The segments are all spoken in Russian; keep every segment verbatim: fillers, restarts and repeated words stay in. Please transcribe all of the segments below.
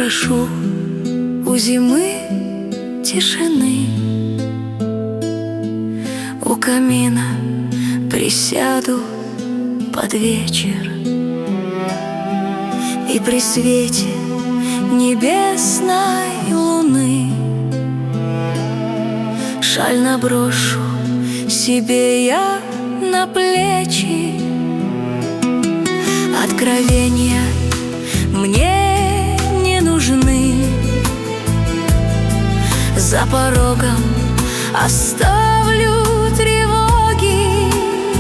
прошу у зимы тишины. У камина присяду под вечер, и при свете небесной луны шаль наброшу себе я на плечи. Откровения мне не нужны, за порогом оставлю тревоги.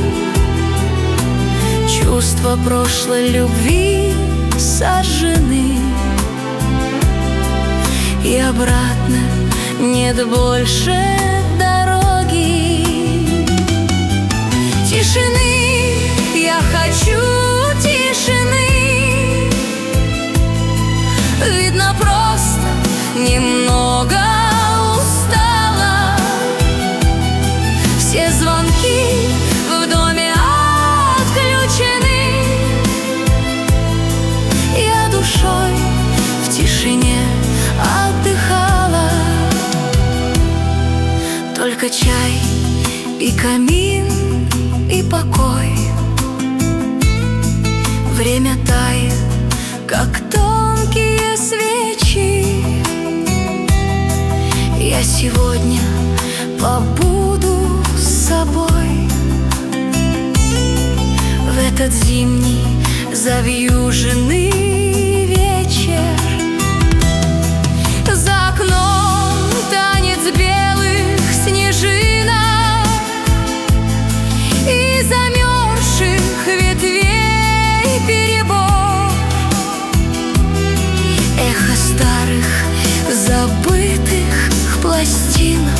Чувства прошлой любви сожжены, и обратно нет больше дороги. Тишины, я хочу тишины. Видно, просто немного устала. Все звонки в доме отключены. Я душой в тишине отдыхала. Только чай и камин и покой. Время тает, как тонкие свечи. Я сегодня побуду с собой в этот зимний завьюженный вечер. За окном танец белых снежинок и замерзших ветвей перебор. Эхо старых забытых пластинок.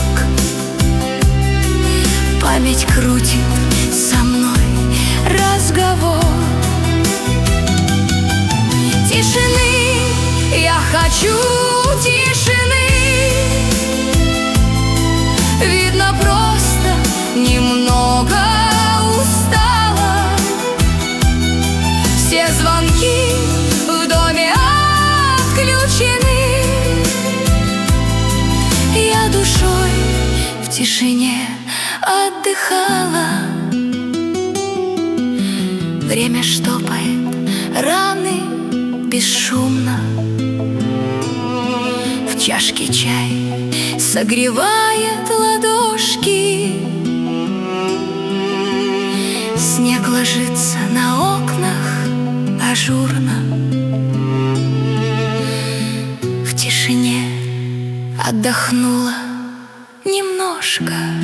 Память крутит со мной разговор. Тишины, я хочу тишины. Видно, просто немного устала. Все звонки в доме отключены. Я душой в тишине отдыхала. Время штопает раны бесшумно. В чашке чай согревает ладошки. Снег ложится на окнах ажурно. В тишине отдохнула немножко.